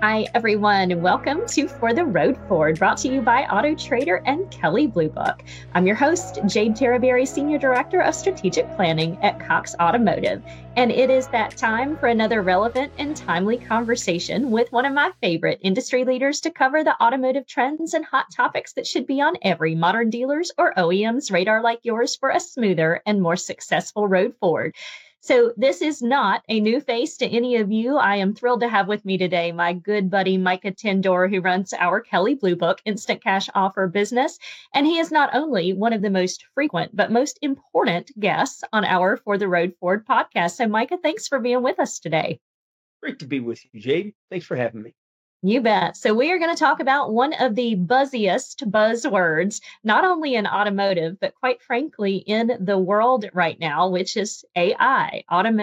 Hi, everyone, and welcome to For the Road Forward, brought to you by Auto Trader and Kelley Blue Book. I'm your host, Jade Terraberry, Senior Director of Strategic Planning at Cox Automotive. And it is that time for another relevant and timely conversation with one of my favorite industry leaders to cover the automotive trends and hot topics that should be on every modern dealer's or OEM's radar like yours for a smoother and more successful road forward. So this is not a new face to any of you. I am thrilled to have with me today my good buddy Micah Tindor, who runs our Kelley Blue Book Instant Cash Offer business. And he is not only one of the most frequent, but most important guests on our For the Road Forward podcast. So Micah, thanks for being with us today. Great to be with you, Jade. Thanks for having me. You bet. So we are going to talk about one of the buzziest buzzwords, not only in automotive, but quite frankly, in the world right now, which is AI,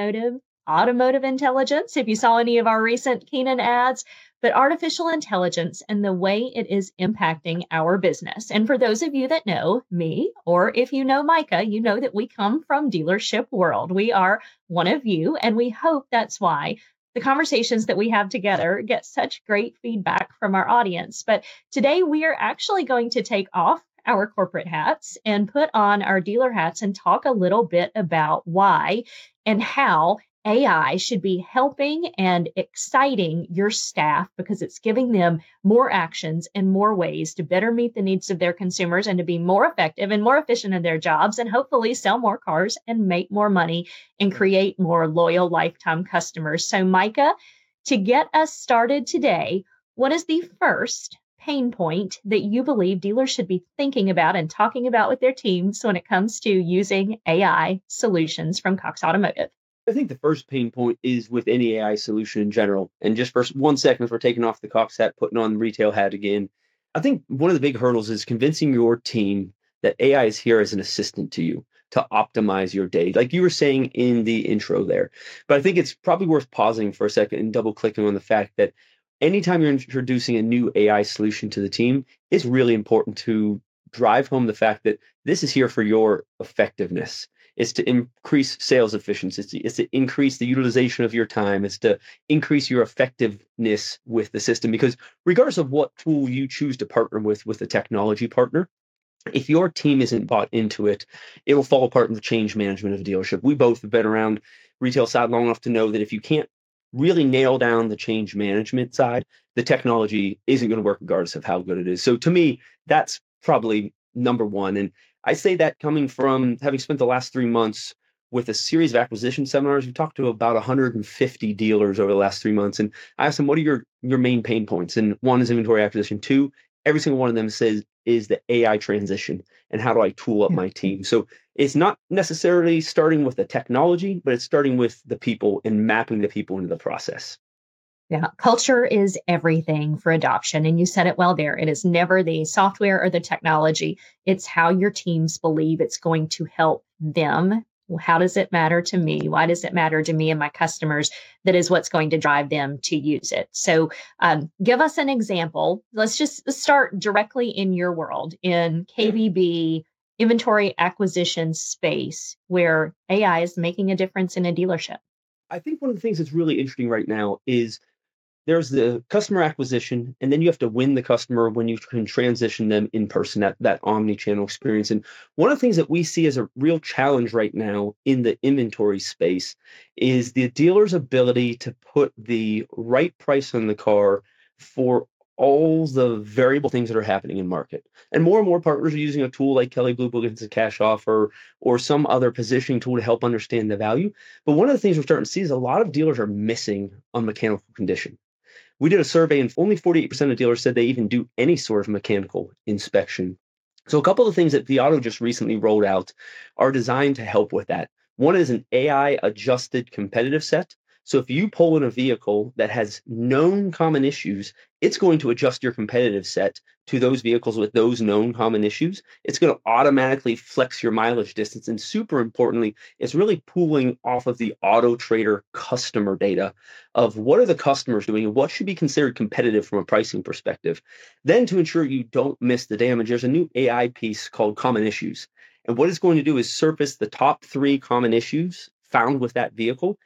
automotive intelligence. If you saw any of our recent Keenan ads, but artificial intelligence and the way it is impacting our business. And for those of you that know me, or if you know Micah, you know that we come from dealership world. We are one of you, and we hope that's why the conversations that we have together get such great feedback from our audience. But today we are actually going to take off our corporate hats and put on our dealer hats and talk a little bit about why and how AI should be helping and exciting your staff, because it's giving them more actions and more ways to better meet the needs of their consumers and to be more effective and more efficient in their jobs, and hopefully sell more cars and make more money and create more loyal lifetime customers. So Micah, to get us started today, what is the first pain point that you believe dealers should be thinking about and talking about with their teams when it comes to using AI solutions from Cox Automotive? I think the first pain point is with any AI solution in general. And just for 1 second, if we're taking off the Cox hat, putting on the retail hat again, I think one of the big hurdles is convincing your team that AI is here as an assistant to you to optimize your day, like you were saying in the intro there. But I think it's probably worth pausing for a second and double clicking on the fact that anytime you're introducing a new AI solution to the team, it's really important to drive home the fact that this is here for your effectiveness. It's to increase sales efficiency. It's to increase the utilization of your time. It's to increase your effectiveness with the system. Because regardless of what tool you choose to partner with a technology partner, if your team isn't bought into it, it will fall apart in the change management of a dealership. We both have been around retail side long enough to know that if you can't really nail down the change management side, the technology isn't going to work regardless of how good it is. So to me, that's probably number one. And I say that coming from having spent the last 3 months with a series of acquisition seminars. We've talked to about 150 dealers over the last 3 months. And I asked them, what are your main pain points? And one is inventory acquisition. Two, every single one of them says is the AI transition and how do I tool up my team? So it's not necessarily starting with the technology, but it's starting with the people and mapping the people into the process. Yeah, culture is everything for adoption. And you said it well there. It is never the software or the technology. It's how your teams believe it's going to help them. How does it matter to me? Why does it matter to me and my customers? That is what's going to drive them to use it. So give us an example. Let's just start directly in your world, in KBB inventory acquisition space, where AI is making a difference in a dealership. I think one of the things that's really interesting right now is there's the customer acquisition, and then you have to win the customer when you can transition them in person, that omni-channel experience. And one of the things that we see as a real challenge right now in the inventory space is the dealer's ability to put the right price on the car for all the variable things that are happening in market. And more partners are using a tool like Kelley Blue Book Instant Cash Offer or some other positioning tool to help understand the value. But one of the things we're starting to see is a lot of dealers are missing on mechanical condition. We did a survey and only 48% of dealers said they even do any sort of mechanical inspection. So a couple of things that Vauto just recently rolled out are designed to help with that. One is an AI adjusted competitive set. So if you pull in a vehicle that has known common issues, it's going to adjust your competitive set to those vehicles with those known common issues. It's going to automatically flex your mileage distance. And super importantly, it's really pulling off of the Auto Trader customer data of what are the customers doing and what should be considered competitive from a pricing perspective. Then to ensure you don't miss the damage, there's a new AI piece called Common Issues. And what it's going to do is surface the top 3 common issues found with that vehicle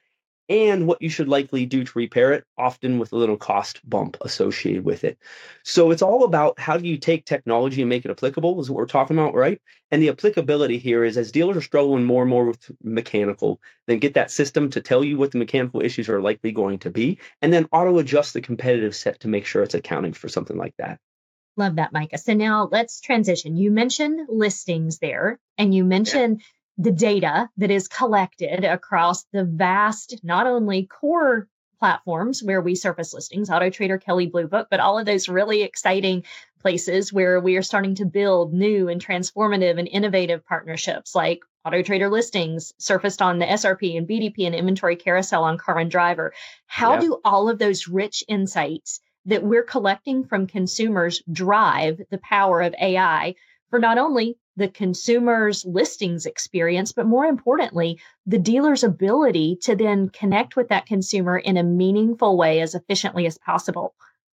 and what you should likely do to repair it, often with a little cost bump associated with it. So it's all about how do you take technology and make it applicable, is what we're talking about, right? And the applicability here is as dealers are struggling more and more with mechanical, then get that system to tell you what the mechanical issues are likely going to be, and then auto adjust the competitive set to make sure it's accounting for something like that. Love that, Micah. So now let's transition. You mentioned listings there, and you mentioned the data that is collected across the vast, not only core platforms where we surface listings, AutoTrader, Kelley Blue Book, but all of those really exciting places where we are starting to build new and transformative and innovative partnerships like AutoTrader listings surfaced on the SRP and BDP and inventory carousel on Car and Driver. How do all of those rich insights that we're collecting from consumers drive the power of AI for not only the consumer's listings experience, but more importantly, the dealer's ability to then connect with that consumer in a meaningful way as efficiently as possible?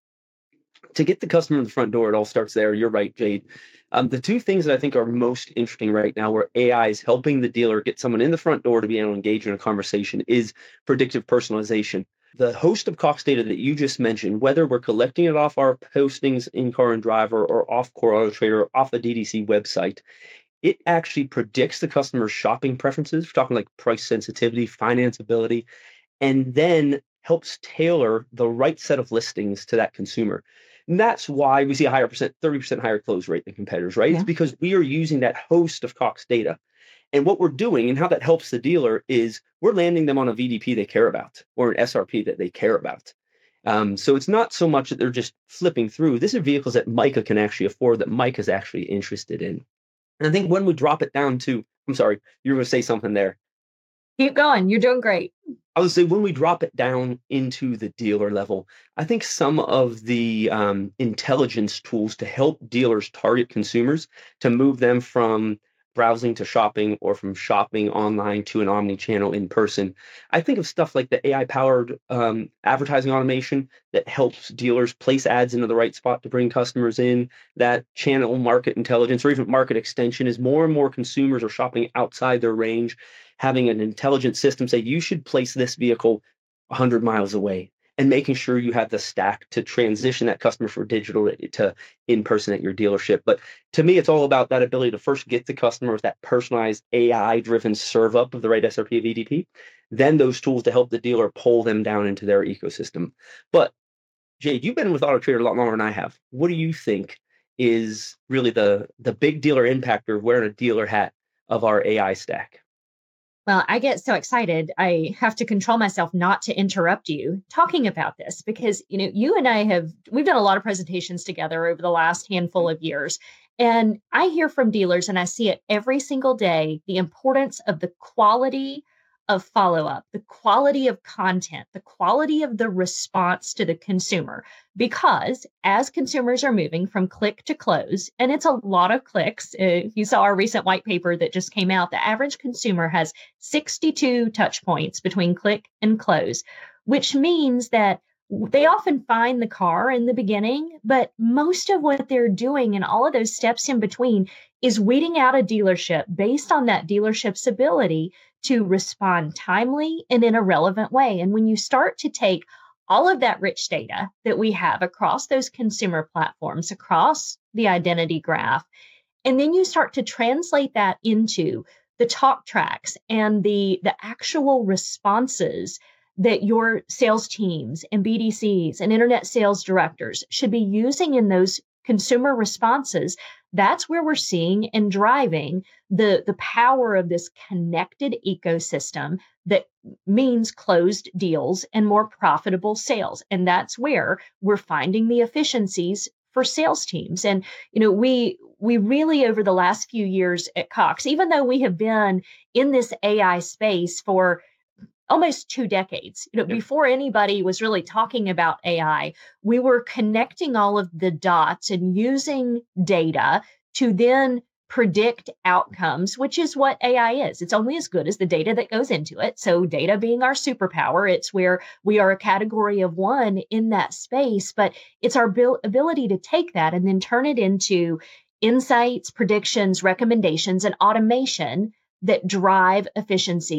To get the customer in the front door, it all starts there. You're right, Jade. The two things that I think are most interesting right now, where AI is helping the dealer get someone in the front door to be able to engage in a conversation, is predictive personalization. The host of Cox data that you just mentioned, whether we're collecting it off our postings in Car and Driver or off Core Auto Trader, or off the DDC website, it actually predicts the customer's shopping preferences. We're talking like price sensitivity, financeability, and then helps tailor the right set of listings to that consumer. And that's why we see a higher percent, 30% higher close rate than competitors, right? It's because we are using that host of Cox data. And what we're doing and how that helps the dealer is we're landing them on a VDP they care about or an SRP that they care about. So it's not so much that they're just flipping through. These are vehicles that Micah can actually afford, that Micah's actually interested in. And I think when we drop it down to, I'm sorry, you were going to say something there. Keep going. You're doing great. I would say when we drop it down into the dealer level, I think some of the intelligence tools to help dealers target consumers to move them from browsing to shopping or from shopping online to an omni-channel in person. I think of stuff like the AI-powered advertising automation that helps dealers place ads into the right spot to bring customers in. That channel market intelligence or even market extension, as more and more consumers are shopping outside their range, having an intelligent system say you should place this vehicle 100 miles away, and making sure you have the stack to transition that customer from digital to in person at your dealership. But to me, it's all about that ability to first get the customer with that personalized AI driven serve up of the right SRP VDP, then those tools to help the dealer pull them down into their ecosystem. But Jade, you've been with AutoTrader a lot longer than I have. What do you think is really the big dealer impactor of wearing a dealer hat of our AI stack? Well, I get so excited. I have to control myself not to interrupt you talking about this because, you and we've done a lot of presentations together over the last handful of years. And I hear from dealers and I see it every single day, the importance of the quality of follow up, the quality of content, the quality of the response to the consumer. Because as consumers are moving from click to close, and it's a lot of clicks, you saw our recent white paper that just came out, the average consumer has 62 touch points between click and close, which means that they often find the car in the beginning, but most of what they're doing and all of those steps in between is weeding out a dealership based on that dealership's ability to respond timely and in a relevant way. And when you start to take all of that rich data that we have across those consumer platforms, across the identity graph, and then you start to translate that into the talk tracks and the actual responses that your sales teams and BDCs and internet sales directors should be using in those consumer responses, that's where we're seeing and driving the power of this connected ecosystem that means closed deals and more profitable sales. And that's where we're finding the efficiencies for sales teams. And, we really, over the last few years at Cox, even though we have been in this AI space for almost 2 decades, before anybody was really talking about AI, we were connecting all of the dots and using data to then predict outcomes, which is what AI is. It's only as good as the data that goes into it. So data being our superpower, it's where we are a category of one in that space, but it's our ability to take that and then turn it into insights, predictions, recommendations, and automation that drive efficiencies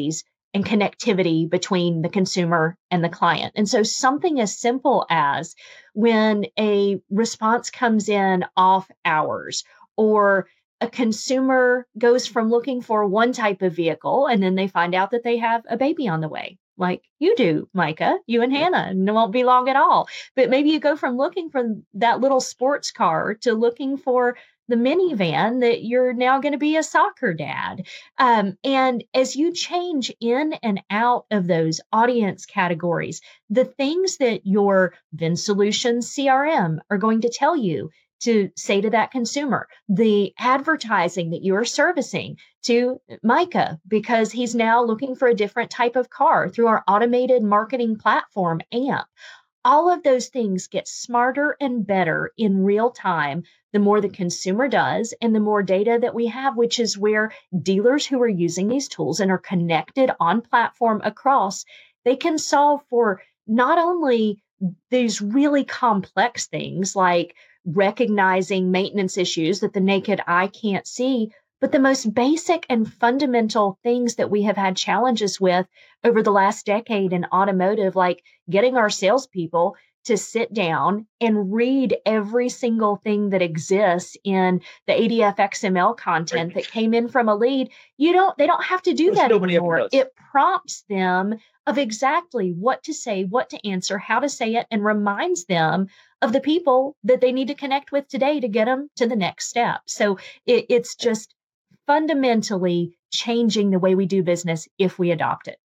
and connectivity between the consumer and the client. And so something as simple as when a response comes in off hours, or a consumer goes from looking for one type of vehicle and then they find out that they have a baby on the way, like you do, Micah, you and Hannah, and it won't be long at all. But maybe you go from looking for that little sports car to looking for the minivan that you're now going to be a soccer dad. And as you change in and out of those audience categories, the things that your VinSolutions CRM are going to tell you to say to that consumer, the advertising that you're servicing to Micah, because he's now looking for a different type of car through our automated marketing platform, AMP. All of those things get smarter and better in real time the more the consumer does and the more data that we have, which is where dealers who are using these tools and are connected on platform across, they can solve for not only these really complex things like recognizing maintenance issues that the naked eye can't see, but the most basic and fundamental things that we have had challenges with over the last decade in automotive, like getting our salespeople to sit down and read every single thing that exists in the ADF XML content that came in from a lead. They don't have to do that anymore. It prompts them of exactly what to say, what to answer, how to say it, and reminds them of the people that they need to connect with today to get them to the next step. So it's just fundamentally changing the way we do business if we adopt it.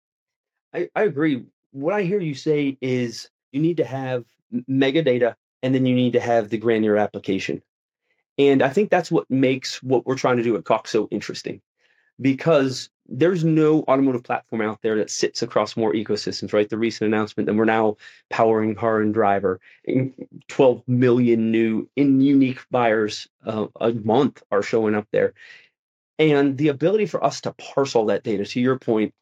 I agree. What I hear you say is you need to have mega data, and then you need to have the granular application. And I think that's what makes what we're trying to do at Cox so interesting, because there's no automotive platform out there that sits across more ecosystems, right? The recent announcement that we're now powering Car and Driver, 12 million new unique buyers a month are showing up there. And the ability for us to parse all that data, to your point,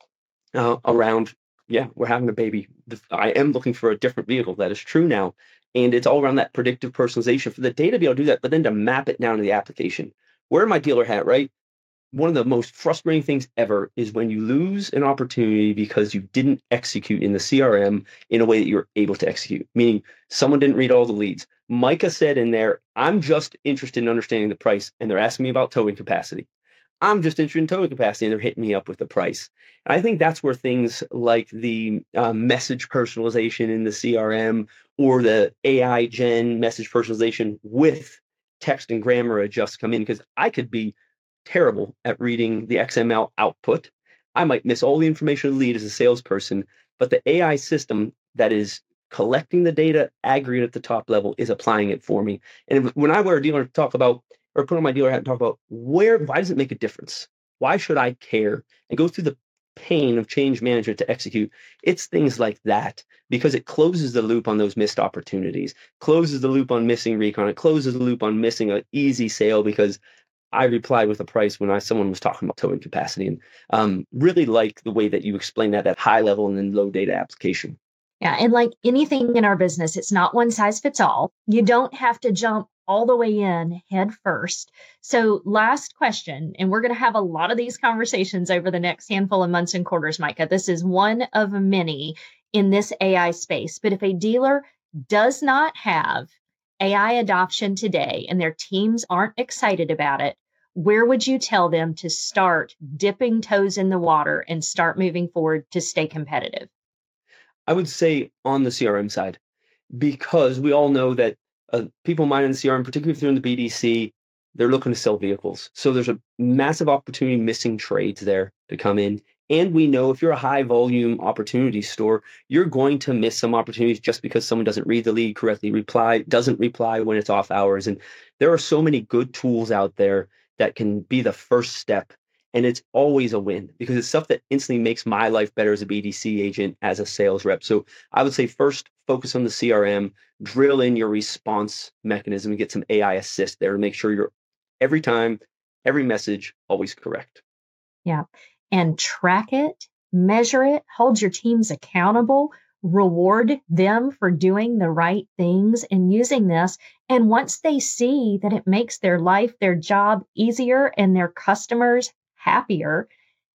around, we're having a baby. I am looking for a different vehicle. That is true now. And it's all around that predictive personalization for the data to be able to do that, but then to map it down to the application. Wear my dealer hat, right? One of the most frustrating things ever is when you lose an opportunity because you didn't execute in the CRM in a way that you're able to execute, meaning someone didn't read all the leads. Micah said in there, I'm just interested in understanding the price, and they're asking me about towing capacity. I'm just interested in towing capacity, and they're hitting me up with the price. And I think that's where things like the message personalization in the CRM, or the AI gen message personalization with text and grammar adjust come in, because I could be terrible at reading the XML output. I might miss all the information of the lead as a salesperson, but the AI system that is collecting the data aggregate at the top level is applying it for me. And when I wear a dealer to talk about, or put on my dealer hat and talk about why does it make a difference? Why should I care? And go through the pain of change management to execute. It's things like that, because it closes the loop on those missed opportunities, closes the loop on missing recon, it closes the loop on missing an easy sale because I replied with a price when someone was talking about towing capacity. And really like the way that you explain that at high level and then low data application. Yeah. And like anything in our business, it's not one size fits all. You don't have to jump all the way in head first. So last question, and we're going to have a lot of these conversations over the next handful of months and quarters, Micah. This is one of many in this AI space. But if a dealer does not have AI adoption today and their teams aren't excited about it, where would you tell them to start dipping toes in the water and start moving forward to stay competitive? I would say on the CRM side, because we all know that people mining the CRM, particularly if they're in the BDC, they're looking to sell vehicles. So there's a massive opportunity missing trades there to come in. And we know if you're a high volume opportunity store, you're going to miss some opportunities just because someone doesn't read the lead correctly, doesn't reply when it's off hours. And there are so many good tools out there that can be the first step. And it's always a win, because it's stuff that instantly makes my life better as a BDC agent, as a sales rep. So I would say first focus on the CRM, drill in your response mechanism, and get some AI assist there to make sure you're every time, every message, always correct. Yeah. And track it, measure it, hold your teams accountable, reward them for doing the right things and using this. And once they see that it makes their life, their job easier and their customers happier,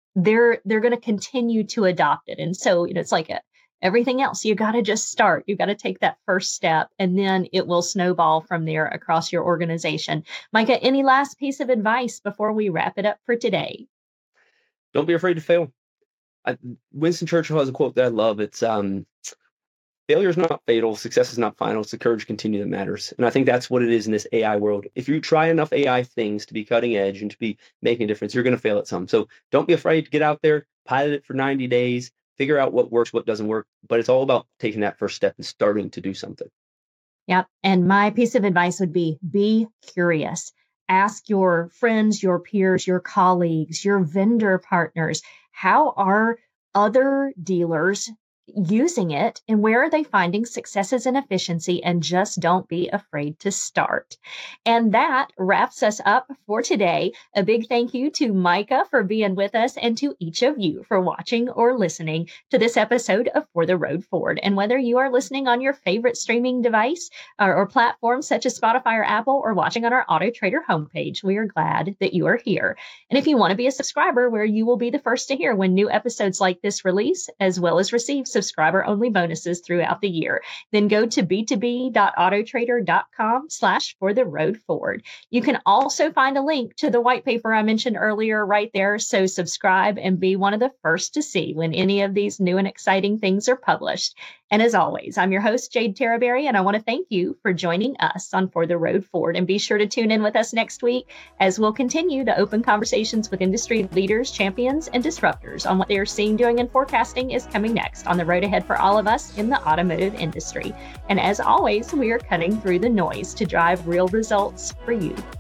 they're going to continue to adopt it. And so, it's like everything else. You got to just start. You got to take that first step, and then it will snowball from there across your organization. Micah, any last piece of advice before we wrap it up for today? Don't be afraid to fail. Winston Churchill has a quote that I love. It's failure is not fatal. Success is not final. It's the courage to continue that matters. And I think that's what it is in this AI world. If you try enough AI things to be cutting edge and to be making a difference, you're going to fail at some. So don't be afraid to get out there, pilot it for 90 days, figure out what works, what doesn't work. But it's all about taking that first step and starting to do something. Yep. And my piece of advice would be curious. Ask your friends, your peers, your colleagues, your vendor partners, how are other dealers using it and where are they finding successes and efficiency, and just don't be afraid to start. And that wraps us up for today. A big thank you to Micah for being with us, and to each of you for watching or listening to this episode of For the Road Forward. And whether you are listening on your favorite streaming device or platforms such as Spotify or Apple, or watching on our AutoTrader homepage, we are glad that you are here. And if you want to be a subscriber, where you will be the first to hear when new episodes like this release, as well as receive subscriber-only bonuses throughout the year, then go to b2b.autotrader.com/fortheroadforward. You can also find a link to the white paper I mentioned earlier right there. So subscribe and be one of the first to see when any of these new and exciting things are published. And as always, I'm your host, Jade Terraberry, and I want to thank you for joining us on For the Road Forward. And be sure to tune in with us next week as we'll continue to open conversations with industry leaders, champions, and disruptors on what they are seeing, doing, and forecasting is coming next on the road ahead for all of us in the automotive industry. And as always, we are cutting through the noise to drive real results for you.